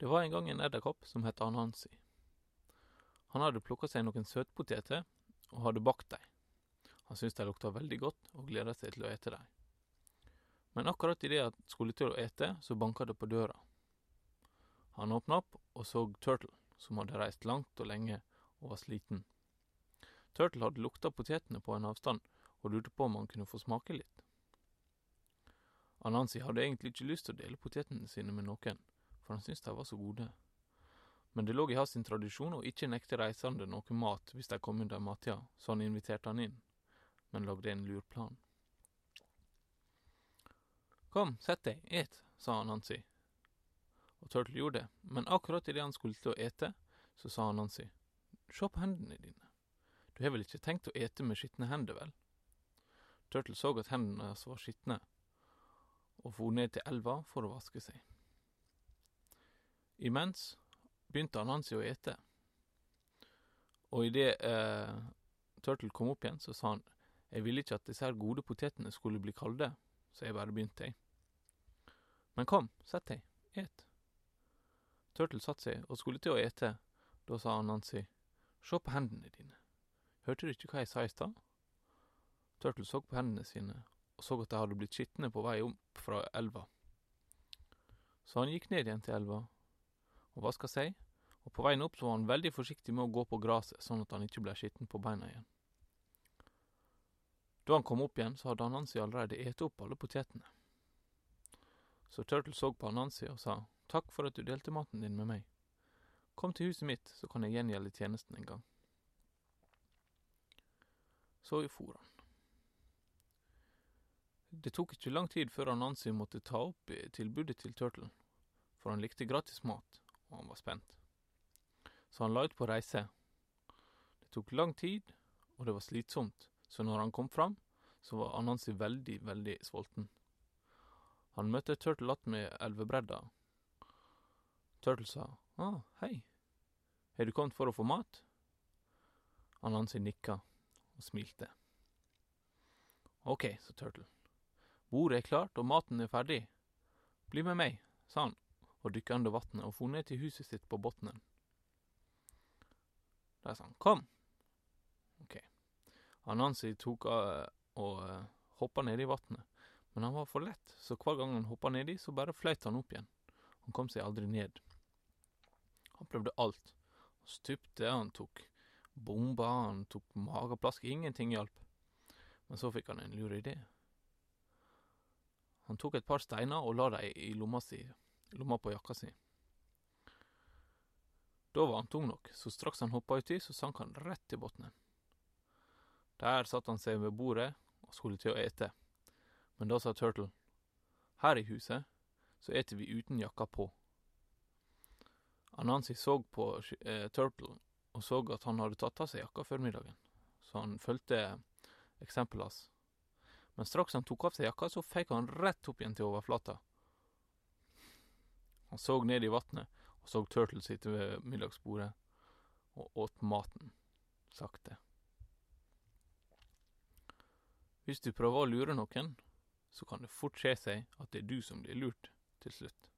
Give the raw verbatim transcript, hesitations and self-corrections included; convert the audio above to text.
Det var en gang en edderkopp som het Anansi. Han hadde plukket seg noen søtpoteter og hadde bakt dem. Han syntes de lukta veldig godt og gledet seg til å ete dem. Men akkurat i det han skulle til å ete, så banket det på døra. Han åpnet opp og så Turtle, som hadde reist langt og lenge og var sliten. Turtle hadde luktet potetene på en avstand og lurte på om han kunne få smake litt. Anansi hadde egentlig ikke lyst til å dele potetene sine med noen, for han syntes de var så gode. Men det lå i hans tradisjon å ikke nekte reisende noe mat hvis de kom under mattida, så han inviterte han inn, men lagde en lur plan. «Kom, sett deg, et», sa Anansi. Og Turtle gjorde det, men akkurat i det han skulle til å ete, så sa Anansi, «Se på hendene dine. Du har vel ikke tenkt å ete med skittne hender, vel?» Turtle så at hendene hans var skittne, og for ned til elva for å vaske seg. Imens begynte Anansi å ete. Og i det eh, Turtle kom opp igjen, så sa han, «Jeg ville ikke at disse her gode potetene skulle bli kalde, så jeg bare begynte jeg. Men kom, sett deg, et». Turtle satt seg og skulle til å ete. Da sa Anansi, «Se på hendene dine. Hørte du ikke hva jeg sa i stad?» Turtle så på hendene sine og så at de hadde blitt skittne på vei opp fra elva. Så han gikk ned igjen til elva og vasket seg, og på veien opp så var han veldig forsiktig med å gå på graset, sånn at han ikke ble skitten på beina igjen. Da han kom opp igjen, så hadde Anansi allerede ete opp alle potetene. Så Turtle så på Anansi og sa, «Takk for at du delte maten din med meg. Kom til huset mitt, så kan jeg gjengjelde tjenesten en gang.» Så for han. Det tok ikke lang tid før Anansi måtte ta opp tilbudet til Turtle, for han likte gratis mat, og han var spent. Så han la ut på reise. Det tok lang tid, og det var slitsomt, så når han kom fram, så var Anansi veldig, veldig sulten. Han møtte Turtle att med elvebredda. Turtle sa, «Ah, hei. Har du kommet for å få mat?» Anansi nikka og smilte. «Ok», sa Turtle. «Bordet er klart, og maten er ferdig. Bli med meg», sa han, og dykket under vattnet og for ned til huset sitt på bottenen. Der sa han, «Kom!» Ok. Anansi tok uh, og uh, hoppet ned i vattnet, men han var for lett, så hver gang han hoppet ned i, så bare fløyt han opp igjen. Han kom seg aldri ned. Han prøvde alt. Han stupte, han tok bomba, han tok mageplask, ingenting hjalp. Men så fikk han en lur idé. Han tok et par steiner og la dem i lomma si, lomma på jakka si. Da var han tung nok, så straks han hoppet uti, så sank han rett til bottenen. Der satt han seg ved bordet og skulle til å ete. Men da sa Turtle, «Her i huset, så eter vi uten jakka på.» Anansi så på eh, Turtle og så at han hadde tatt av seg jakka før middagen, så han følte eksempelet hans. Men straks han tok av seg jakka, så fekk han rett opp igjen til overflata. Han så ned i vattnet og så Turtle sitte ved middagsbordet og åt maten, sakte. Hvis du prøver å lure noen, så kan det fort skje seg at det er du som blir lurt til slutt.